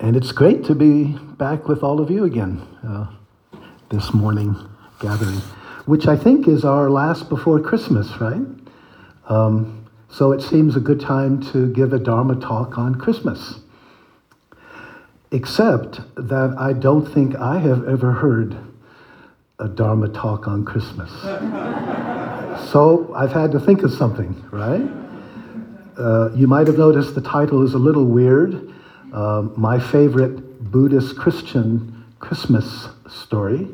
And it's great to be back with all of you again this morning gathering, which I think is our last before Christmas, right? So it seems a good time to give a Dharma talk on Christmas. Except that I don't think I have ever heard a Dharma talk on Christmas. So I've had to think of something, right? You might have noticed the title is a little weird. My favorite Buddhist Christian Christmas story.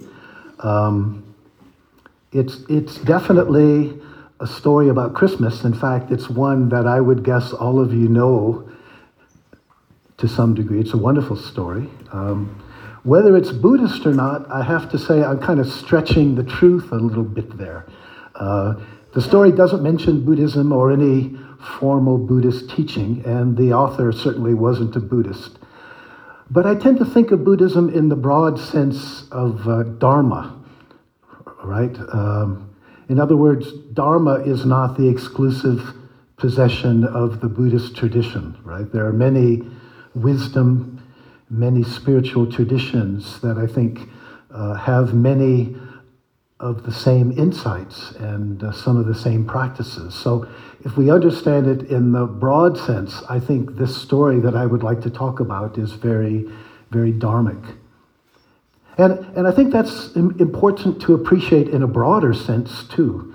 It's definitely a story about Christmas. In fact, it's one that I would guess all of you know to some degree. It's a wonderful story. Whether it's Buddhist or not, I have to say I'm kind of stretching the truth a little bit there. The story doesn't mention Buddhism or any formal Buddhist teaching, and the author certainly wasn't a Buddhist. But I tend to think of Buddhism in the broad sense of Dharma, right? In other words, Dharma is not the exclusive possession of the Buddhist tradition, right? There are many wisdom, many spiritual traditions that I think have many of the same insights and some of the same practices. So if we understand it in the broad sense, I think this story that I would like to talk about is very, very dharmic. And I think that's important to appreciate in a broader sense too.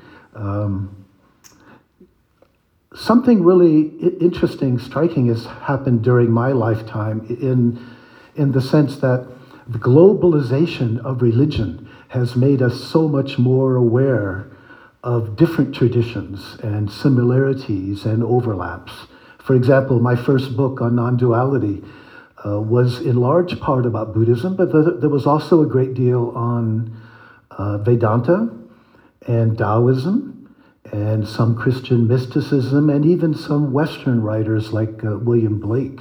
Something really interesting, striking has happened during my lifetime in the sense that the globalization of religion has made us so much more aware of different traditions and similarities and overlaps. For example, my first book on non-duality was in large part about Buddhism, but there was also a great deal on Vedanta and Taoism and some Christian mysticism and even some Western writers like William Blake.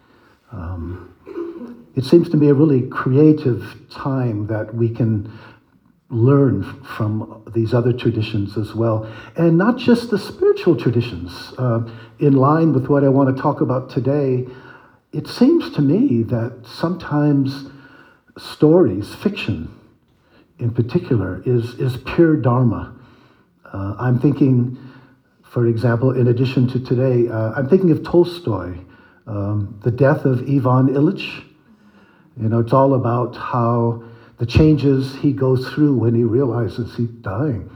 It seems to be a really creative time that we can learn from these other traditions as well. And not just the spiritual traditions. In line with what I want to talk about today, it seems to me that sometimes stories, fiction in particular, is pure Dharma. I'm thinking, for example, in addition to today, I'm thinking of Tolstoy, The Death of Ivan Ilyich. You know, it's all about how the changes he goes through when he realizes he's dying.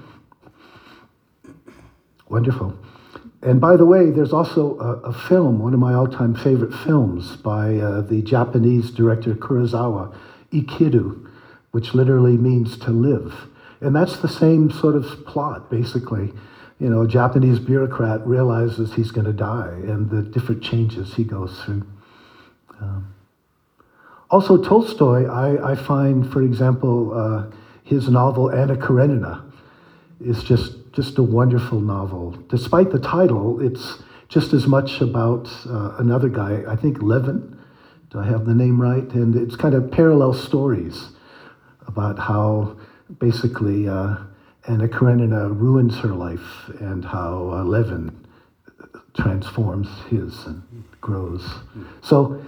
Wonderful. And by the way, there's also a film, one of my all-time favorite films by the Japanese director Kurosawa, Ikiru, which literally means to live. And that's the same sort of plot, basically. You know, a Japanese bureaucrat realizes he's going to die and the different changes he goes through. Also, Tolstoy, I find, for example, his novel Anna Karenina is just a wonderful novel. Despite the title, it's just as much about another guy, I think Levin, do I have the name right? And it's kind of parallel stories about how basically Anna Karenina ruins her life and how Levin transforms his and grows. So,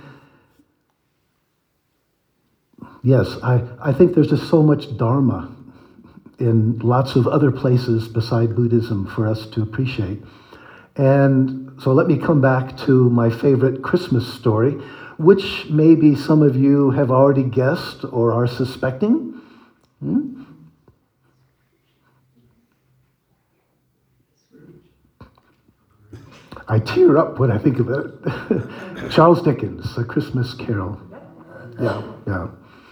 yes, I think there's just so much Dharma in lots of other places beside Buddhism for us to appreciate. And so let me come back to my favorite Christmas story, which maybe some of you have already guessed or are suspecting. I tear up when I think of it. Charles Dickens, A Christmas Carol. Yeah.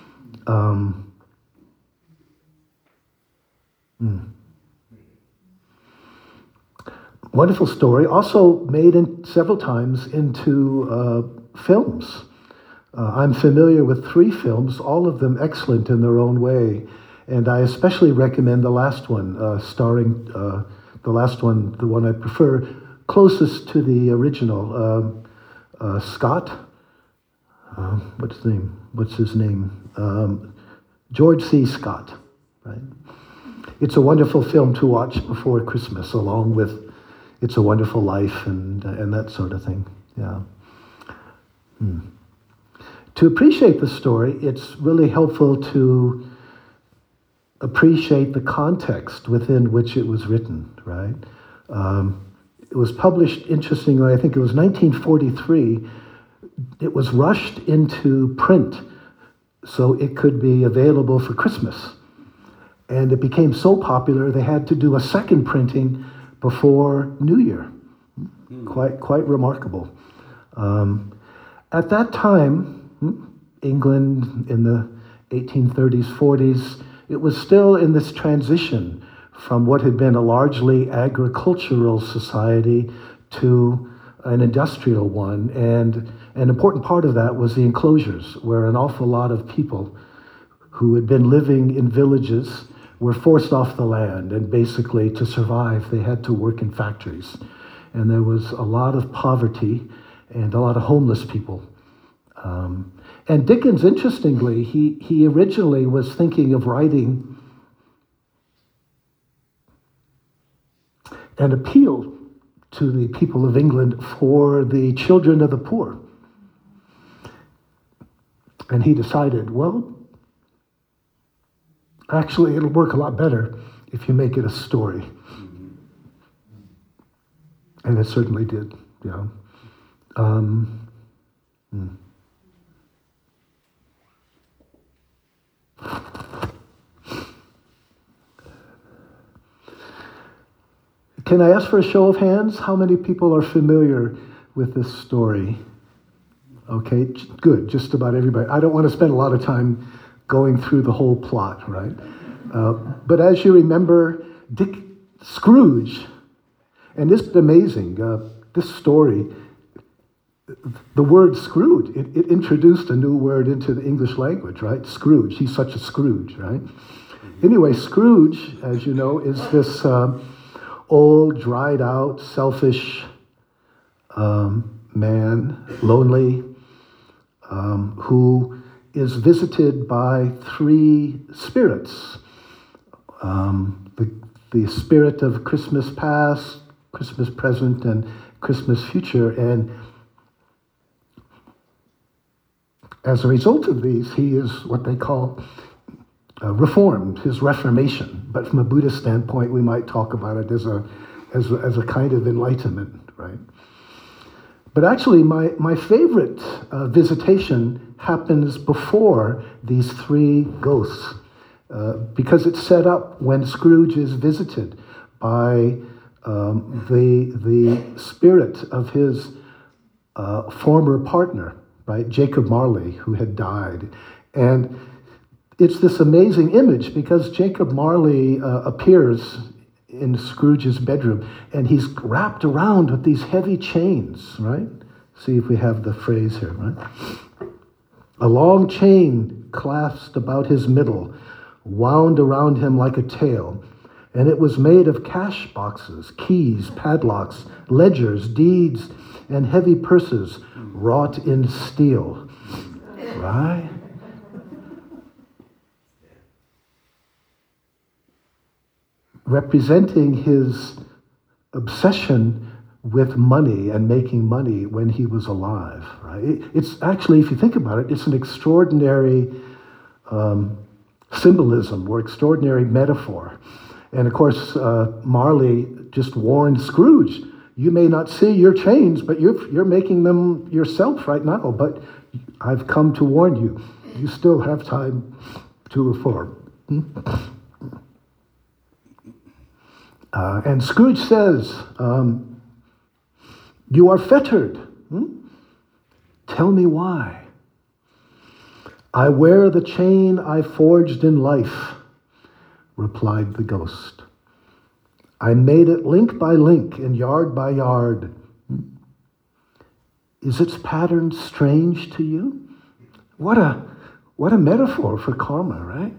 Wonderful story, also made several times into films. I'm familiar with 3 films, all of them excellent in their own way, and I especially recommend the last one, starring the last one, the one I prefer, closest to the original, Scott. What's his name? George C. Scott, right? It's a wonderful film to watch before Christmas, along with It's a Wonderful Life and that sort of thing. Yeah. To appreciate the story, it's really helpful to appreciate the context within which it was written, right? It was published, interestingly, I think it was 1943. It was rushed into print so it could be available for Christmas. And it became so popular, they had to do a second printing before New Year. Quite remarkable. At that time, England in the 1830s, 40s, it was still in this transition from what had been a largely agricultural society to an industrial one. And an important part of that was the enclosures, where an awful lot of people who had been living in villages were forced off the land, and basically to survive they had to work in factories. And there was a lot of poverty and a lot of homeless people. And Dickens, interestingly, he originally was thinking of writing an appeal to the people of England for the children of the poor. And he decided, well, actually it'll work a lot better if you make it a story. And it certainly did, yeah. Can I ask for a show of hands? How many people are familiar with this story? Okay, good, just about everybody. I don't want to spend a lot of time going through the whole plot, right? But as you remember, Scrooge, and this is amazing, this story, the word Scrooge, it introduced a new word into the English language, right? Scrooge, he's such a Scrooge, right? Anyway, Scrooge, as you know, is this old, dried out, selfish man, lonely, who is visited by three spirits. The spirit of Christmas past, Christmas present, and Christmas future. And as a result of these, he is what they call reformed, his reformation. But from a Buddhist standpoint, we might talk about it as a kind of enlightenment, right? But actually, my favorite visitation happens before these three ghosts, because it's set up when Scrooge is visited by the spirit of his former partner, right, Jacob Marley, who had died. And it's this amazing image because Jacob Marley appears in Scrooge's bedroom, and he's wrapped around with these heavy chains, right? See if we have the phrase here, right? A long chain clasped about his middle, wound around him like a tail, and it was made of cash boxes, keys, padlocks, ledgers, deeds, and heavy purses wrought in steel, right? Representing his obsession with money and making money when he was alive, right? It's actually, if you think about it, it's an extraordinary symbolism or extraordinary metaphor. And of course, Marley just warned Scrooge, you may not see your chains, but you're making them yourself right now, but I've come to warn you. You still have time to reform. And Scrooge says, you are fettered. Tell me why. I wear the chain I forged in life, replied the ghost. I made it link by link and yard by yard. Is its pattern strange to you? What a metaphor for karma, right?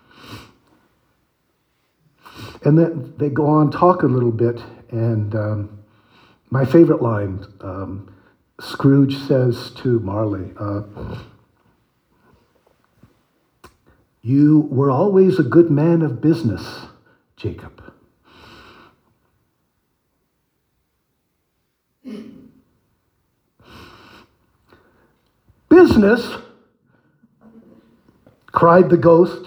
And then they go on, talk a little bit, and my favorite line, Scrooge says to Marley, you were always a good man of business, Jacob. Business? Cried the ghost,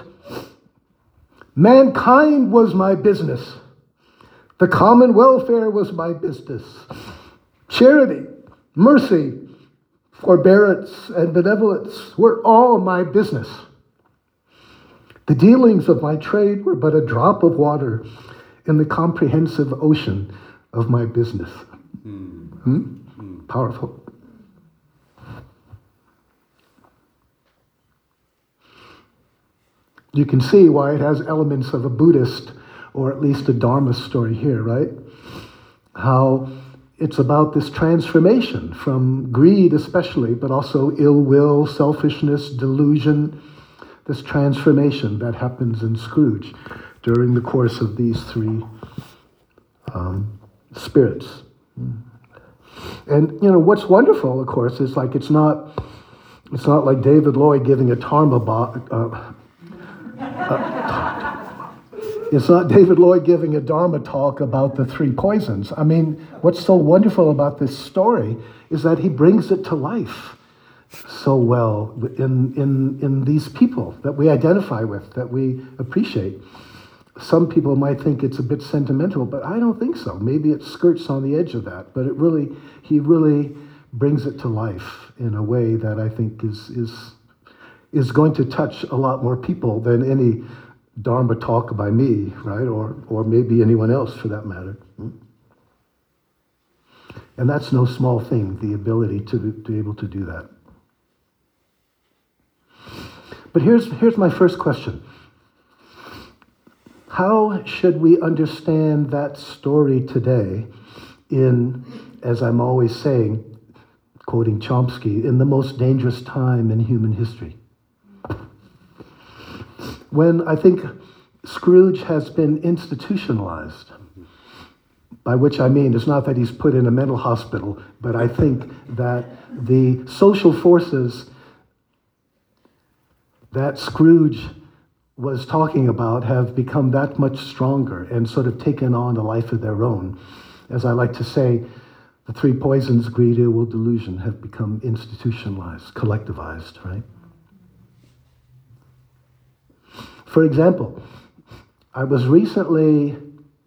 mankind was my business. The common welfare was my business. Charity, mercy, forbearance, and benevolence were all my business. The dealings of my trade were but a drop of water in the comprehensive ocean of my business. Powerful. You can see why it has elements of a Buddhist or at least a Dharma story here, right? How it's about this transformation from greed especially, but also ill will, selfishness, delusion, this transformation that happens in Scrooge during the course of these three spirits. And what's wonderful, of course, is like it's not like David Lloyd giving a it's not David Lloyd giving a Dharma talk about the three poisons. I mean, what's so wonderful about this story is that he brings it to life so well in these people that we identify with, that we appreciate. Some people might think it's a bit sentimental, but I don't think so. Maybe it skirts on the edge of that, but he really brings it to life in a way that I think is going to touch a lot more people than any Dharma talk by me, right? Or maybe anyone else for that matter. And that's no small thing, the ability to be able to do that. But here's my first question. How should we understand that story today in, as I'm always saying, quoting Chomsky, in the most dangerous time in human history? When I think Scrooge has been institutionalized, by which I mean it's not that he's put in a mental hospital, but I think that the social forces that Scrooge was talking about have become that much stronger and sort of taken on a life of their own. As I like to say, the three poisons, greed, ill will, delusion, have become institutionalized, collectivized, right? For example, I was recently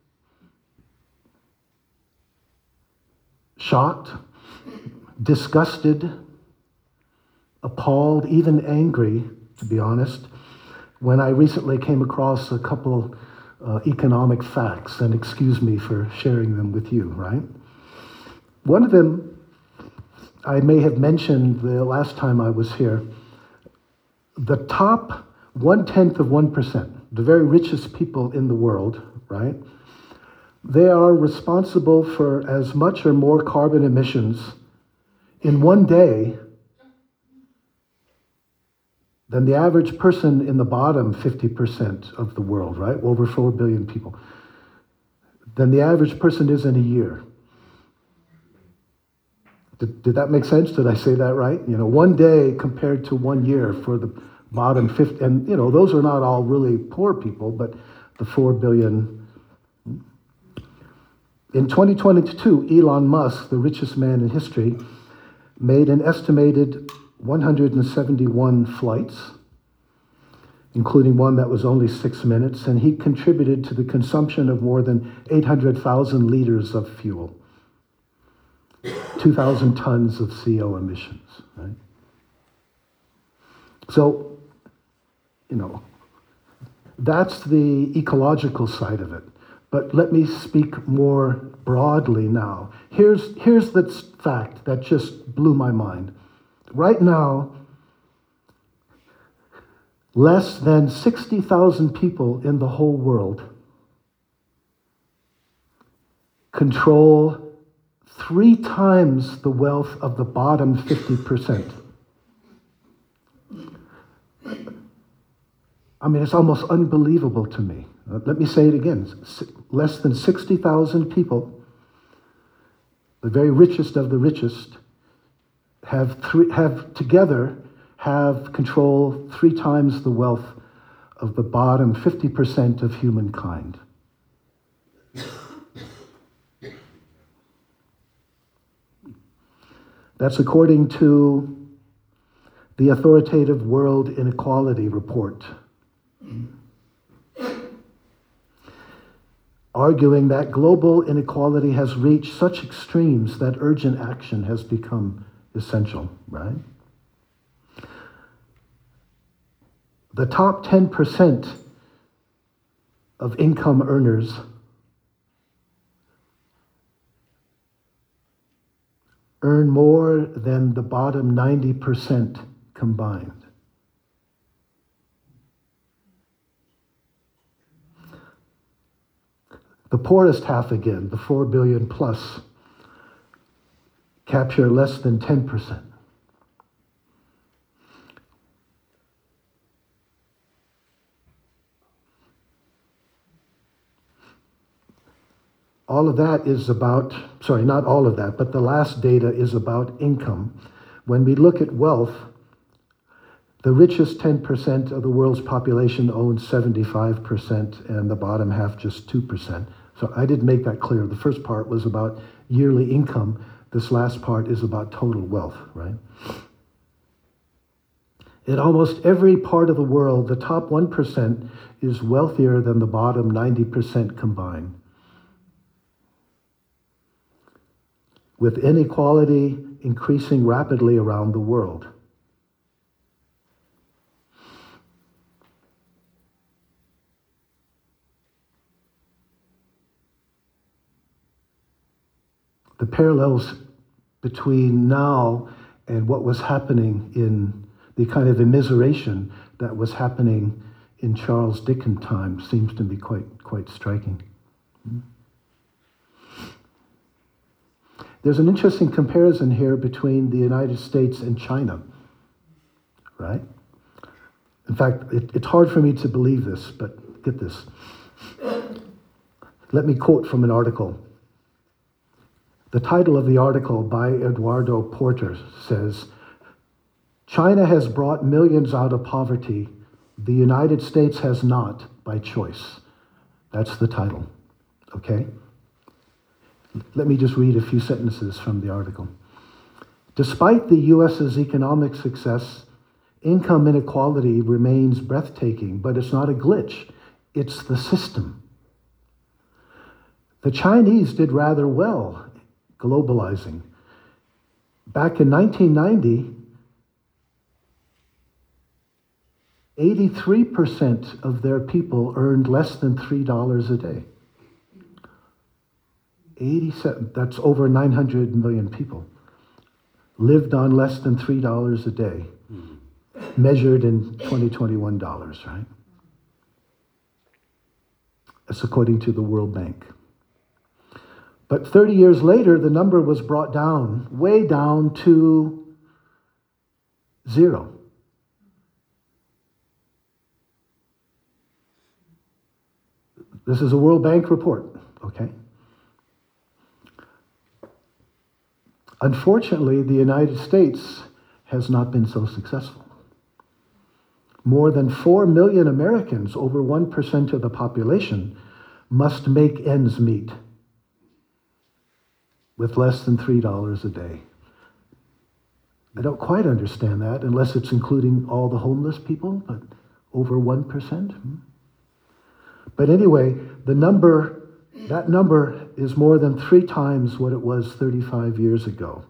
shocked, disgusted, appalled, even angry, to be honest, when I recently came across a couple economic facts, and excuse me for sharing them with you, right? One of them, I may have mentioned the last time I was here, the top 0.1%, the very richest people in the world, right? They are responsible for as much or more carbon emissions in one day than the average person in the bottom 50% of the world, right? Over 4 billion people. Than the average person is in a year. Did that make sense? Did I say that right? One day compared to 1 year for the bottom 50, and those are not all really poor people, but the 4 billion. In 2022, Elon Musk, the richest man in history, made an estimated 171 flights, including one that was only 6 minutes, and he contributed to the consumption of more than 800,000 liters of fuel, 2,000 tons of CO emissions, right? So, that's the ecological side of it. But let me speak more broadly now. Here's the fact that just blew my mind. Right now, less than 60,000 people in the whole world control 3 times the wealth of the bottom 50%. I mean, it's almost unbelievable to me. Let me say it again. Less than 60,000 people, the very richest of the richest, have control 3 times the wealth of the bottom 50% of humankind. That's according to the authoritative World Inequality Report, arguing that global inequality has reached such extremes that urgent action has become essential, right? The top 10% of income earners earn more than the bottom 90% combined. The poorest half again, the 4 billion plus, capture less than 10%. All of that is about, sorry, not all of that, but the last data is about income. When we look at wealth, the richest 10% of the world's population owns 75%, and the bottom half just 2%. So I did make that clear. The first part was about yearly income. This last part is about total wealth, right? In almost every part of the world, the top 1% is wealthier than the bottom 90% combined, with inequality increasing rapidly around the world. The parallels between now and what was happening in the kind of immiseration that was happening in Charles Dickens' time seems to be quite striking. There's an interesting comparison here between the United States and China, right? In fact, it's hard for me to believe this, but get this. Let me quote from an article. The title of the article by Eduardo Porter says, "China has brought millions out of poverty. The United States has not by choice." That's the title, okay? Let me just read a few sentences from the article. Despite the U.S.'s economic success, income inequality remains breathtaking, but it's not a glitch. It's the system. The Chinese did rather well globalizing. Back in 1990, 83% of their people earned less than $3 a day. 87, that's over 900 million people, lived on less than $3 a day, measured in 2021 dollars, right? That's according to the World Bank. But 30 years later, the number was brought down, way down to 0. This is a World Bank report, okay? Unfortunately, the United States has not been so successful. More than 4 million Americans, over 1% of the population, must make ends meet with less than $3 a day. I don't quite understand that, unless it's including all the homeless people, but over 1%. But anyway, that number is more than 3 times what it was 35 years ago.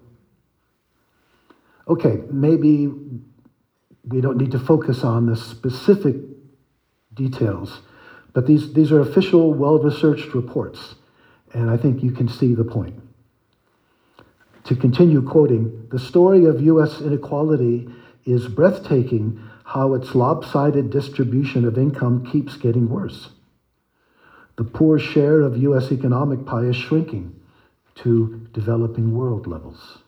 Okay, maybe we don't need to focus on the specific details, but these are official, well-researched reports, and I think you can see the point. To continue quoting, "The story of U.S. inequality is breathtaking how its lopsided distribution of income keeps getting worse. The poor share of U.S. economic pie is shrinking to developing world levels."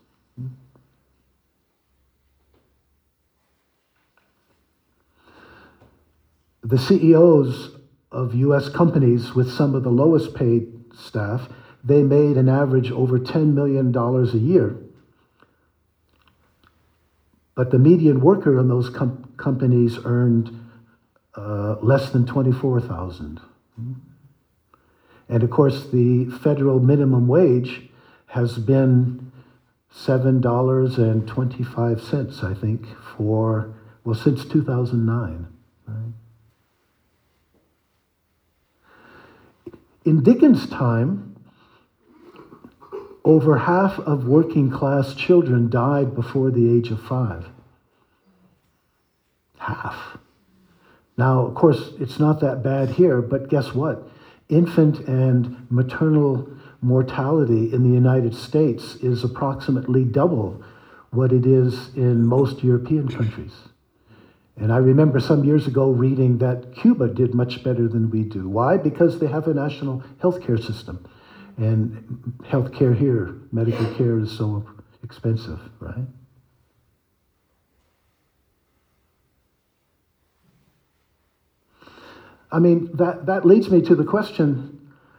The CEOs of U.S. companies with some of the lowest paid staff, they made an average over $10 million a year. But the median worker in those companies earned less than $24,000. And of course, the federal minimum wage has been $7.25, I think, since 2009. Right? In Dickens' time, over half of working class children died before the age of 5. Half. Now, of course, it's not that bad here, but guess what? Infant and maternal mortality in the United States is approximately double what it is in most European countries. And I remember some years ago reading that Cuba did much better than we do. Why? Because they have a national healthcare system. And healthcare here, medical care is so expensive, right? I mean, that leads me to the question,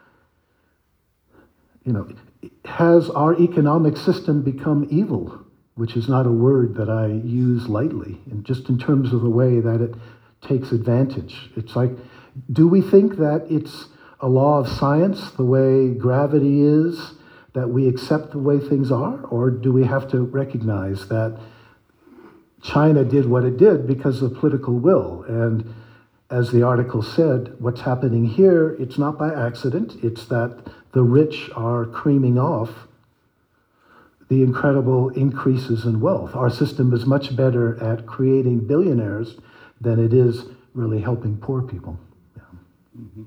has our economic system become evil? Which is not a word that I use lightly, and just in terms of the way that it takes advantage. It's like, do we think that it's a law of science, the way gravity is, that we accept the way things are? Or do we have to recognize that China did what it did because of political will? And as the article said, what's happening here, it's not by accident. It's that the rich are creaming off the incredible increases in wealth. Our system is much better at creating billionaires than it is really helping poor people. Yeah. Mm-hmm.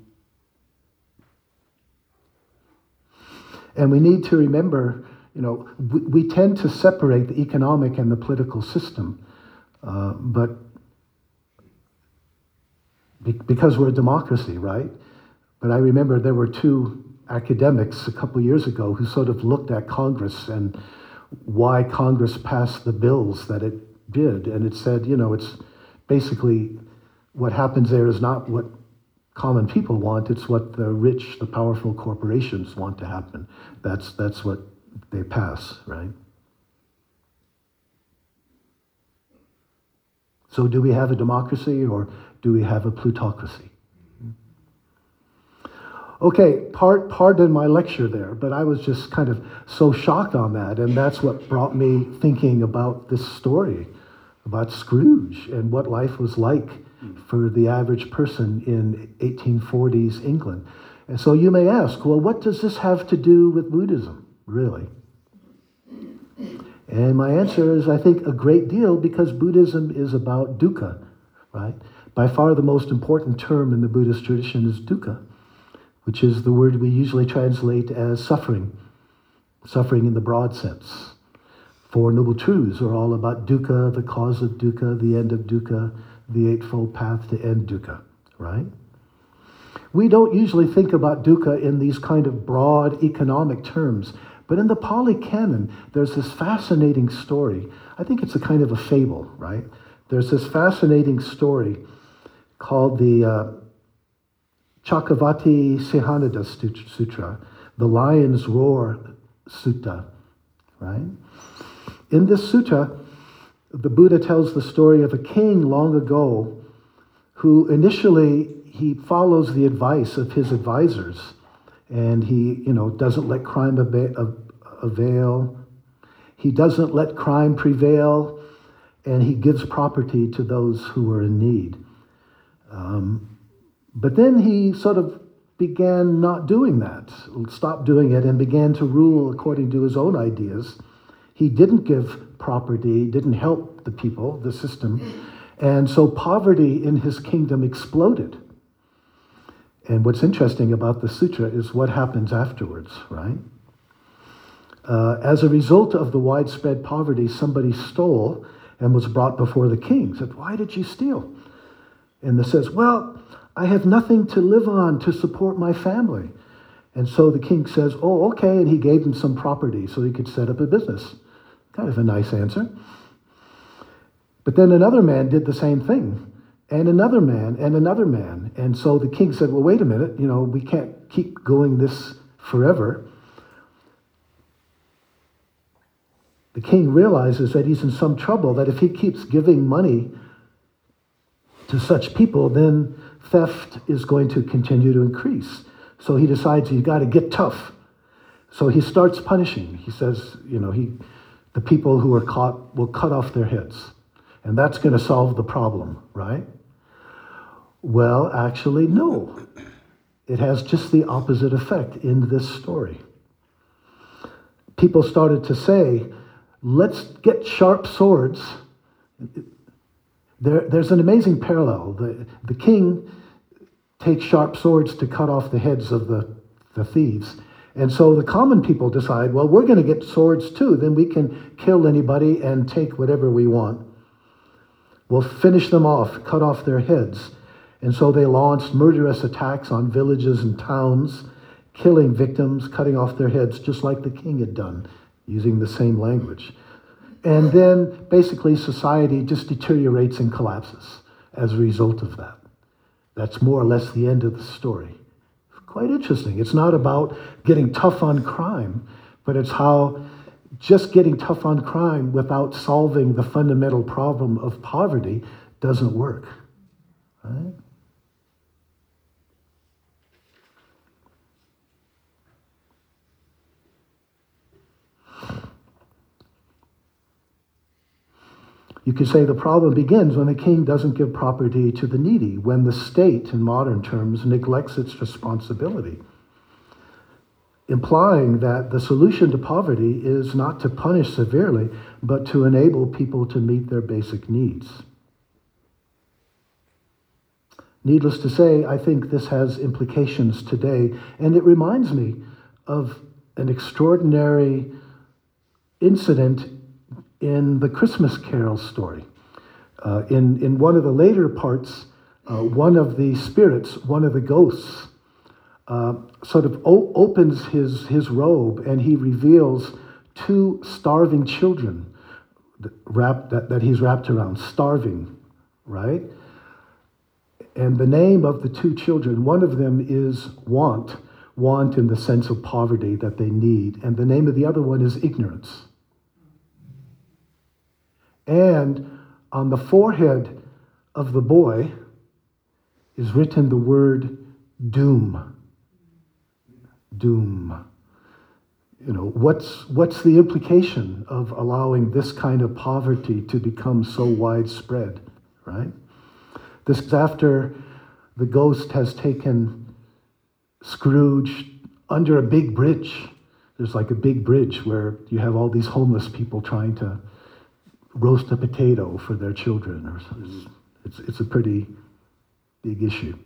And we need to remember, we tend to separate the economic and the political system, but because we're a democracy, right? But I remember there were two academics a couple years ago who sort of looked at Congress and why Congress passed the bills that it did. And it said, it's basically what happens there is not what common people want, it's what the rich, the powerful corporations want to happen. That's what they pass, right? So do we have a democracy or do we have a plutocracy? Okay, pardon my lecture there, but I was just kind of so shocked on that, and that's what brought me thinking about this story, about Scrooge and what life was like for the average person in 1840s England. And so you may ask, well, what does this have to do with Buddhism, really? And my answer is, I think, a great deal, because Buddhism is about dukkha, right? By far the most important term in the Buddhist tradition is dukkha, which is the word we usually translate as suffering in the broad sense. Four Noble Truths are all about dukkha, the cause of dukkha, the end of dukkha, the Eightfold Path to end dukkha, right? We don't usually think about dukkha in these kind of broad economic terms, but in the Pali Canon, there's this fascinating story. I think it's a kind of a fable, right? There's this fascinating story called the Chakravarti Sihananda Sutra, the Lion's Roar Sutta, right? In this sutta, the Buddha tells the story of a king long ago who initially, he follows the advice of his advisors, and he, doesn't let crime avail. He doesn't let crime prevail, and he gives property to those who are in need. But then he sort of began not doing that, stopped doing it, and began to rule according to his own ideas. He didn't give property, didn't help the people, the system, and so poverty in his kingdom exploded. And what's interesting about the sutra is what happens afterwards, right? As a result of the widespread poverty, somebody stole and was brought before the king. Said, "Why did you steal?" And it says, "Well, I have nothing to live on to support my family." And so the king says, "Oh, okay," and he gave him some property so he could set up a business. Kind of a nice answer. But then another man did the same thing, and another man, and another man. And so the king said, "Well, wait a minute, we can't keep going this forever." The king realizes that he's in some trouble, that if he keeps giving money to such people, then theft is going to continue to increase. So he decides he's got to get tough. So he starts punishing. He says, he the people who are caught will cut off their heads. And that's going to solve the problem, right? Well, actually, no. It has just the opposite effect in this story. People started to say, let's get sharp swords. There's an amazing parallel. The king takes sharp swords to cut off the heads of the thieves. And so the common people decide, well, we're going to get swords too. Then we can kill anybody and take whatever we want. We'll finish them off, cut off their heads. And so they launched murderous attacks on villages and towns, killing victims, cutting off their heads, just like the king had done, using the same language. And then basically society just deteriorates and collapses as a result of that. That's more or less the end of the story. Quite interesting. It's not about getting tough on crime, but it's how just getting tough on crime without solving the fundamental problem of poverty doesn't work. Right? You could say the problem begins when the king doesn't give property to the needy, when the state, in modern terms, neglects its responsibility, implying that the solution to poverty is not to punish severely, but to enable people to meet their basic needs. Needless to say, I think this has implications today, and it reminds me of an extraordinary incident in the Christmas Carol story. In one of the later parts, one of the spirits, one of the ghosts, sort of opens his robe and he reveals two starving children that he's wrapped around, starving, right? And the name of the two children, one of them is want in the sense of poverty that they need, and the name of the other one is ignorance. And on the forehead of the boy is written the word doom. Doom. You know, what's the implication of allowing this kind of poverty to become so widespread, right? This is after the ghost has taken Scrooge under a big bridge. There's like a big bridge where you have all these homeless people trying to roast a potato for their children. It's a pretty big issue.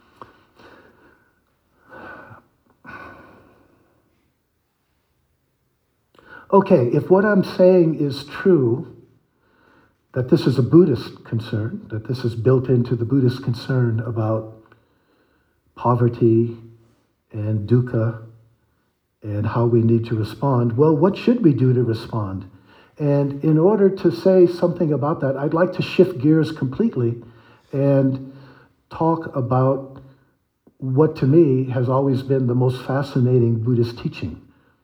Okay, if what I'm saying is true, that this is a Buddhist concern, that this is built into the Buddhist concern about poverty and dukkha and how we need to respond, well, what should we do to respond? And in order to say something about that, I'd like to shift gears completely and talk about what to me has always been the most fascinating Buddhist teaching.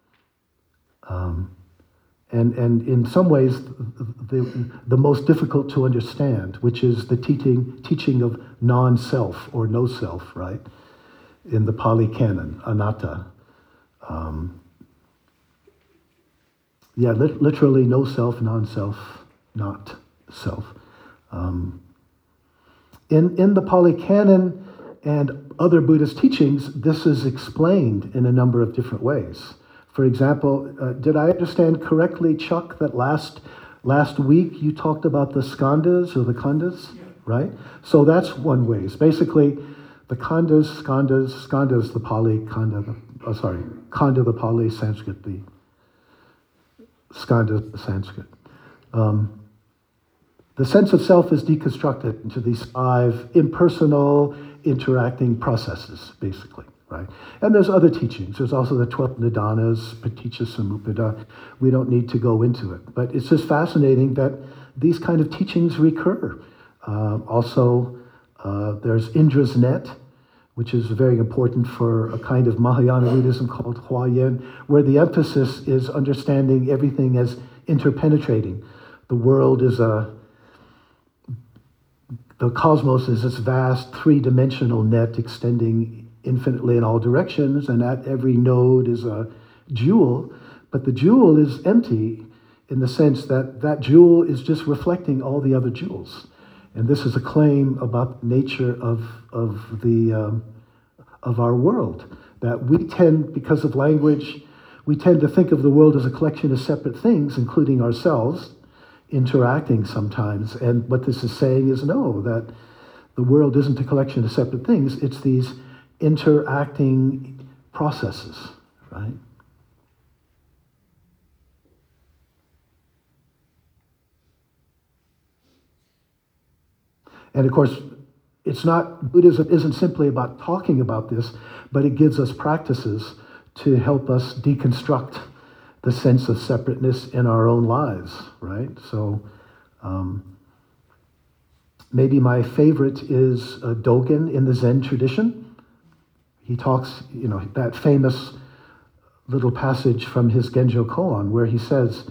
And in some ways, the most difficult to understand, which is the teaching of non-self or no self, right? In the Pali Canon, anatta. Literally no self, non-self, not self. In the Pali Canon and other Buddhist teachings, this is explained in a number of different ways. For example, did I understand correctly, Chuck, that last week you talked about the skandhas or the khandhas, right? So that's one way. It's basically the skandhas the Pali, khandha the Pali, Sanskrit the skandha the Sanskrit. The sense of self is deconstructed into these 5 impersonal interacting processes, basically. Right? And there's other teachings. There's also the 12 Nidanas, Paticca Samuppada. We don't need to go into it. But it's just fascinating that these kind of teachings recur. There's Indra's net, which is very important for a kind of Mahayana Buddhism called Huayan, where the emphasis is understanding everything as interpenetrating. The world is the cosmos is this vast 3-dimensional net extending infinitely in all directions, and at every node is a jewel, but the jewel is empty, in the sense that that jewel is just reflecting all the other jewels. And this is a claim about nature of our world, that we tend, because of language, we tend to think of the world as a collection of separate things, including ourselves, interacting sometimes. And what this is saying is no, that the world isn't a collection of separate things, it's these interacting processes, right? And of course, Buddhism isn't simply about talking about this, but it gives us practices to help us deconstruct the sense of separateness in our own lives, right? So maybe my favorite is Dogen in the Zen tradition. He talks, that famous little passage from his Genjo Koan where he says,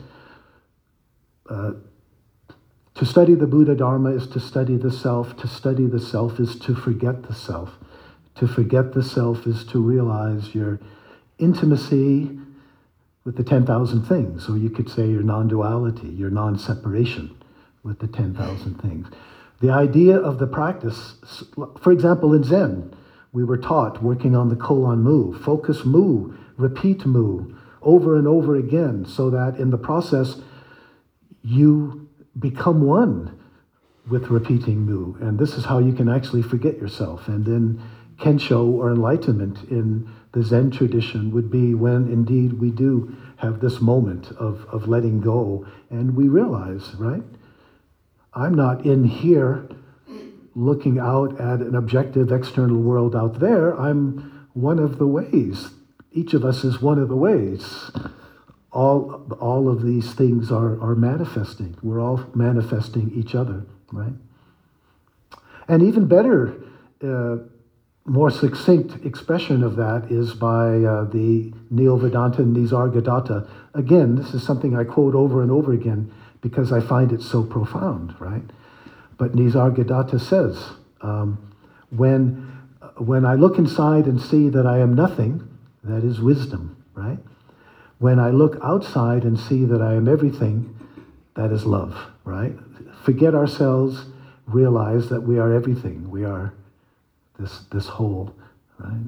to study the Buddha Dharma is to study the self. To study the self is to forget the self. To forget the self is to realize your intimacy with the 10,000 things, or you could say your non-duality, your non-separation with the 10,000 things. The idea of the practice, for example, in Zen, we were taught working on the koan mu, focus mu, repeat mu, over and over again, so that in the process you become one with repeating mu. And this is how you can actually forget yourself. And then Kensho, or enlightenment in the Zen tradition, would be when indeed we do have this moment of letting go and we realize, right? I'm not in here looking out at an objective external world out there. I'm one of the ways. Each of us is one of the ways. All of these things are manifesting. We're all manifesting each other, right? And even better, more succinct expression of that is by the Neo-Vedanta Nisargadatta. Again, this is something I quote over and over again because I find it so profound, right? But Nisargadatta says, when I look inside and see that I am nothing, that is wisdom, right? When I look outside and see that I am everything, that is love, right? Forget ourselves, realize that we are everything. We are this whole, right?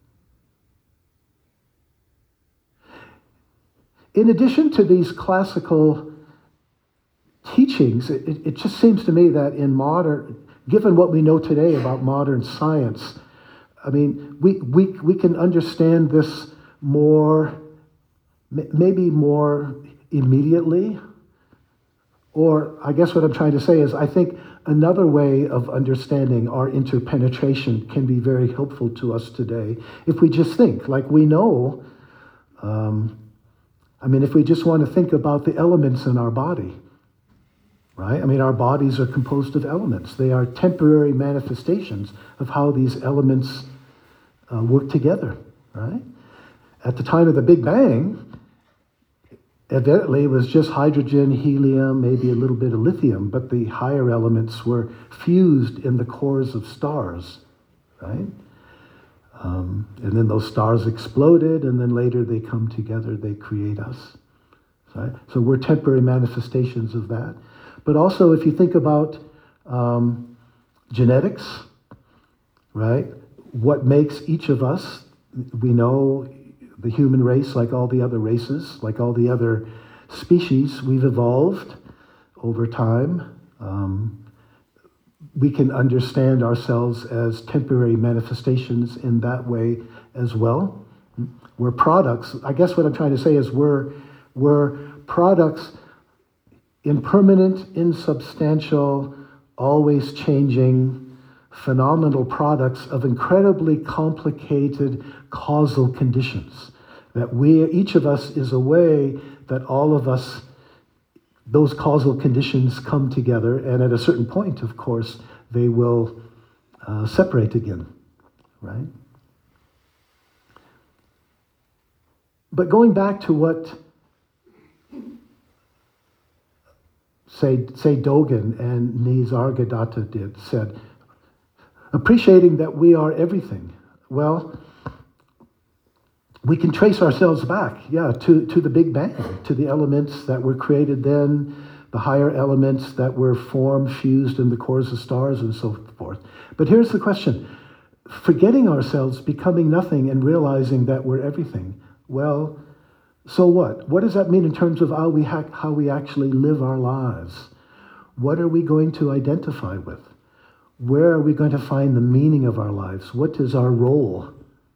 In addition to these classical teachings, it just seems to me that in given what we know today about modern science, I mean, we can understand this maybe more immediately. Or I guess what I'm trying to say is I think another way of understanding our interpenetration can be very helpful to us today. If we just think, like we know, if we just want to think about the elements in our body, right? I mean, our bodies are composed of elements. They are temporary manifestations of how these elements work together, right? At the time of the Big Bang, evidently, it was just hydrogen, helium, maybe a little bit of lithium, but the higher elements were fused in the cores of stars, right? And then those stars exploded, and then later they come together, they create us, right? So we're temporary manifestations of that. But also, if you think about genetics, right? What makes each of us, we know the human race, like all the other races, like all the other species, we've evolved over time. We can understand ourselves as temporary manifestations in that way as well. We're products. I guess what I'm trying to say is we're products, impermanent, insubstantial, always changing, phenomenal products of incredibly complicated causal conditions. That each of us is a way that all of us, those causal conditions come together, and at a certain point, of course, they will separate again, right? But going back to what, say Dogen and Nisargadatta said, appreciating that we are everything. Well, We can trace ourselves back, to the Big Bang, to the elements that were created then, the higher elements that were formed, fused in the cores of stars and so forth. But here's the question. Forgetting ourselves, becoming nothing, and realizing that we're everything. Well, so what? What does that mean in terms of how we actually live our lives? What are we going to identify with? Where are we going to find the meaning of our lives? What is our role?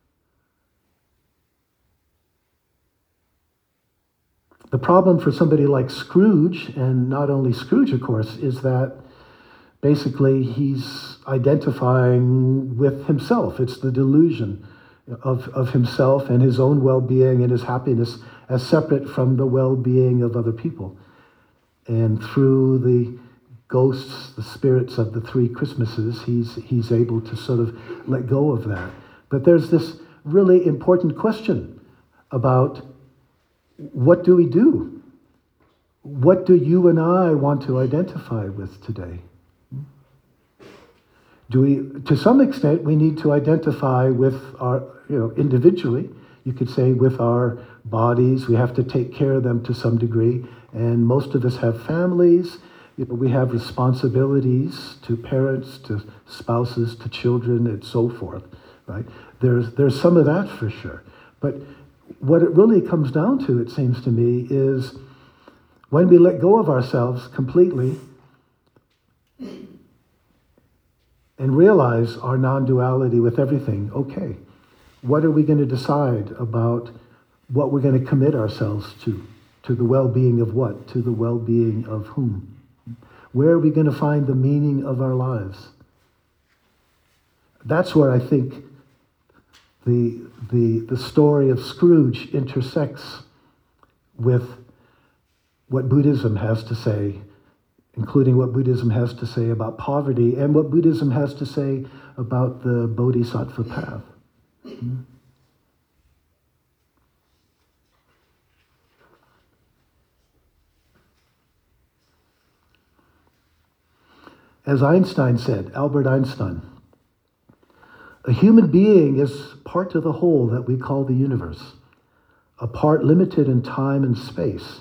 The problem for somebody like Scrooge, and not only Scrooge, of course, is that basically he's identifying with himself. It's the delusion of himself and his own well-being and his happiness as separate from the well-being of other people. And through the ghosts, the spirits of the three Christmases, he's able to sort of let go of that. But there's this really important question about what do we do? What do you and I want to identify with today? To some extent, we need to identify with our, individually, you could say with our bodies. We have to take care of them to some degree. And most of us have families. We have responsibilities to parents, to spouses, to children, and so forth, right? There's some of that for sure. But what it really comes down to, it seems to me, is when we let go of ourselves completely and realize our non-duality with everything, okay, what are we going to decide about what we're going to commit ourselves to? To the well-being of what? To the well-being of whom? Where are we going to find the meaning of our lives? That's where I think the story of Scrooge intersects with what Buddhism has to say, including what Buddhism has to say about poverty and what Buddhism has to say about the Bodhisattva path. As Einstein said, Albert Einstein, a human being is part of the whole that we call the universe, a part limited in time and space.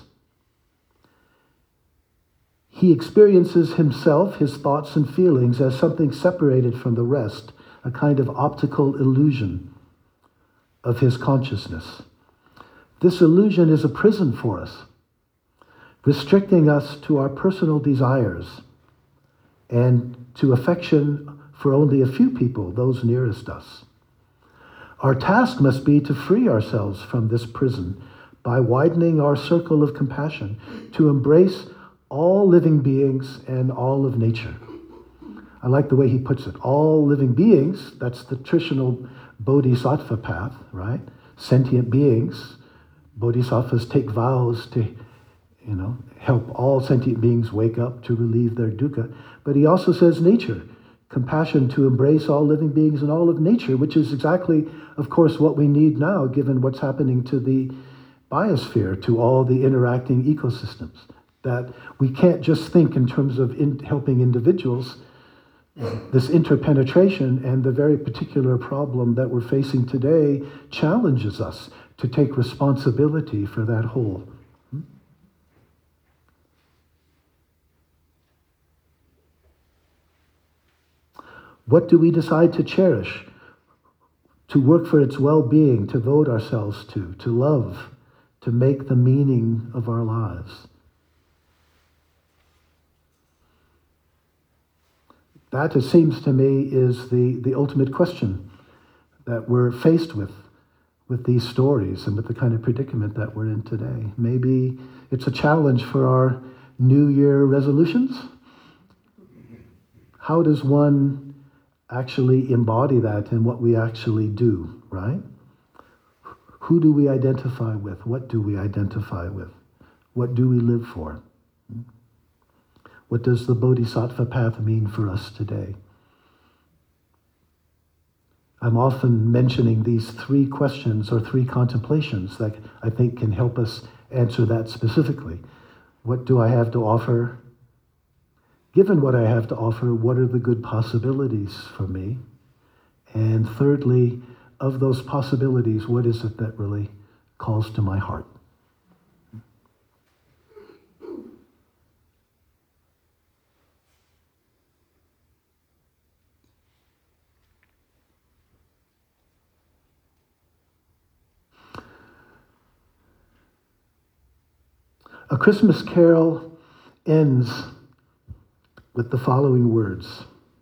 He experiences himself, his thoughts and feelings, as something separated from the rest, a kind of optical illusion of his consciousness. This illusion is a prison for us, restricting us to our personal desires and to affection for only a few people, those nearest us. Our task must be to free ourselves from this prison by widening our circle of compassion, to embrace all living beings and all of nature. I like the way he puts it. All living beings, that's the traditional bodhisattva path, right? Sentient beings. Bodhisattvas take vows to, help all sentient beings wake up, to relieve their dukkha. But he also says nature, compassion to embrace all living beings and all of nature, which is exactly, of course, what we need now, given what's happening to the biosphere, to all the interacting ecosystems. That we can't just think in terms of helping individuals. This interpenetration and the very particular problem that we're facing today challenges us to take responsibility for that whole. What do we decide to cherish, to work for its well-being, to devote ourselves to love, to make the meaning of our lives? That, it seems to me, is the ultimate question that we're faced with these stories and with the kind of predicament that we're in today. Maybe it's a challenge for our New Year resolutions. How does one actually embody that in what we actually do, right? Who do we identify with? What do we identify with? What do we live for? What does the Bodhisattva path mean for us today? I'm often mentioning these three questions or three contemplations that I think can help us answer that specifically. What do I have to offer? Given what I have to offer, what are the good possibilities for me? And thirdly, of those possibilities, what is it that really calls to my heart? A Christmas Carol ends with the following words.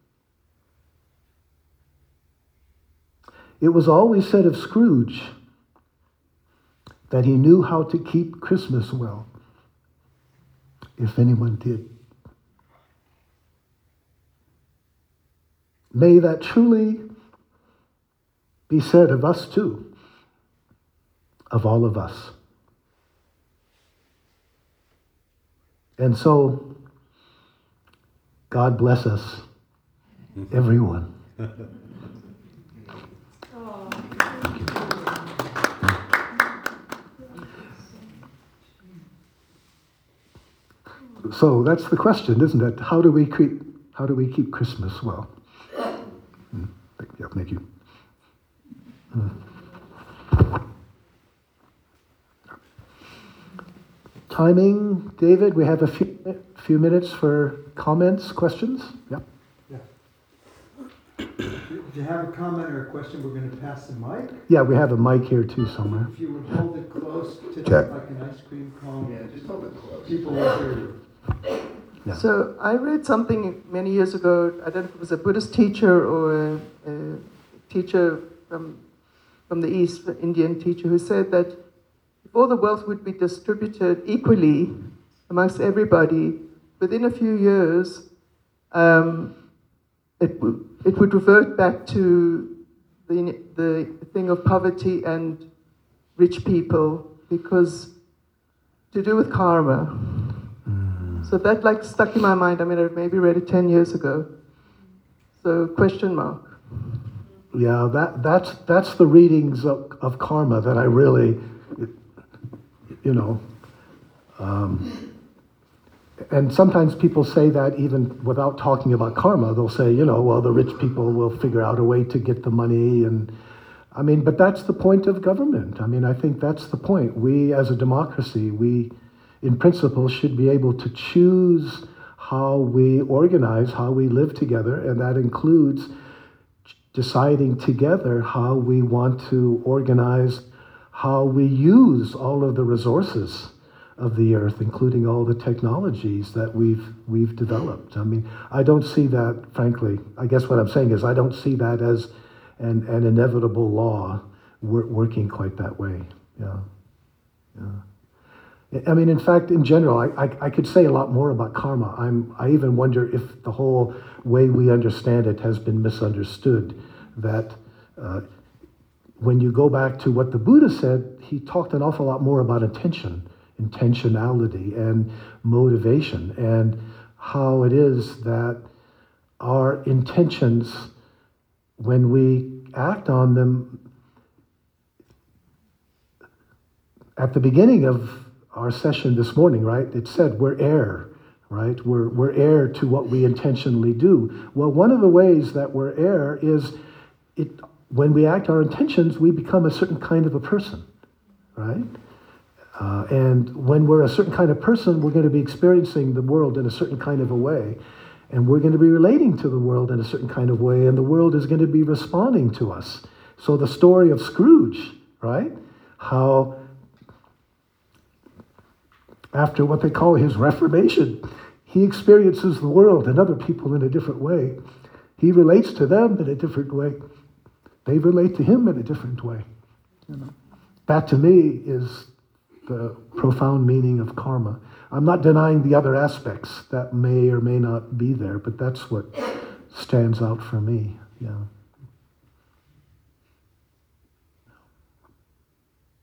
It was always said of Scrooge that he knew how to keep Christmas well, if anyone did. May that truly be said of us too, of all of us. And so, God bless us, everyone. So that's the question, isn't it? How do we keep Christmas well? Yeah, thank you. Timing, David, we have a few minutes for comments, questions. Yeah. If you have a comment or a question, we're going to pass the mic. Yeah, we have a mic here too somewhere. If you would hold it close to Check. like an ice cream cone. Yeah, just hold it close. People will hear you. Yeah. So I read something many years ago. I don't know if it was a Buddhist teacher or a teacher from the East, an Indian teacher, who said that if all the wealth would be distributed equally amongst everybody, within a few years, it would revert back to the thing of poverty and rich people, because to do with karma. So that like stuck in my mind. I mean, I maybe read it 10 years ago. So question mark. Yeah, that's the readings of karma that I really, and sometimes people say that even without talking about karma. They'll say, well, the rich people will figure out a way to get the money. And I mean, but that's the point of government. I mean, I think that's the point. We, as a democracy, in principle, should be able to choose how we organize, how we live together, and that includes deciding together how we want to organize, how we use all of the resources of the earth, including all the technologies that we've developed. I mean, I don't see that, frankly. I guess what I'm saying is I don't see that as an inevitable law working quite that way. Yeah. I mean, in fact, in general, I could say a lot more about karma. I even wonder if the whole way we understand it has been misunderstood. That when you go back to what the Buddha said, he talked an awful lot more about intentionality, and motivation, and how it is that our intentions, when we act on them, at the beginning of our session this morning, right? It said we're heir, right? We're heir to what we intentionally do. Well, one of the ways that we're heir is when we act our intentions, we become a certain kind of a person, right? And when we're a certain kind of person, we're going to be experiencing the world in a certain kind of a way. And we're going to be relating to the world in a certain kind of way, and the world is going to be responding to us. So the story of Scrooge, right? How after what they call his reformation, he experiences the world and other people in a different way. He relates to them in a different way. They relate to him in a different way. That to me is the profound meaning of karma. I'm not denying the other aspects that may or may not be there, but that's what stands out for me. Yeah.